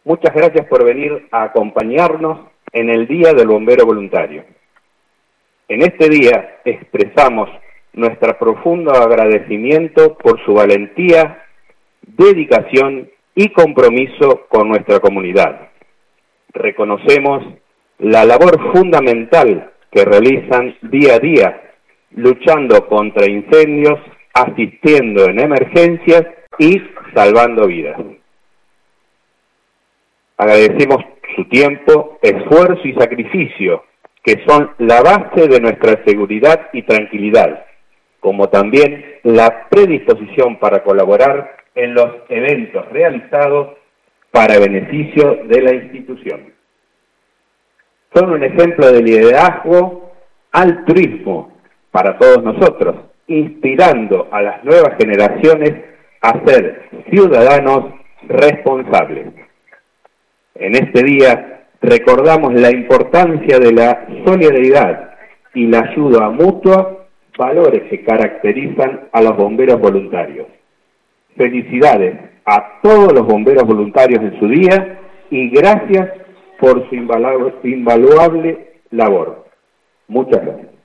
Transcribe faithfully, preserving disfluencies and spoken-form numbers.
Muchas gracias por venir a acompañarnos en el Día del Bombero Voluntario. En este día expresamos nuestro profundo agradecimiento por su valentía, dedicación y compromiso con nuestra comunidad. Reconocemos la labor fundamental que realizan día a día, luchando contra incendios, asistiendo en emergencias y salvando vidas. Agradecemos su tiempo, esfuerzo y sacrificio, que son la base de nuestra seguridad y tranquilidad, como también la predisposición para colaborar en los eventos realizados para beneficio de la institución. Son un ejemplo de liderazgo, altruismo para todos nosotros, inspirando a las nuevas generaciones a ser ciudadanos responsables. En este día recordamos la importancia de la solidaridad y la ayuda mutua, valores que caracterizan a los bomberos voluntarios. Felicidades a todos los bomberos voluntarios en su día y gracias por su invaluable labor. Muchas gracias.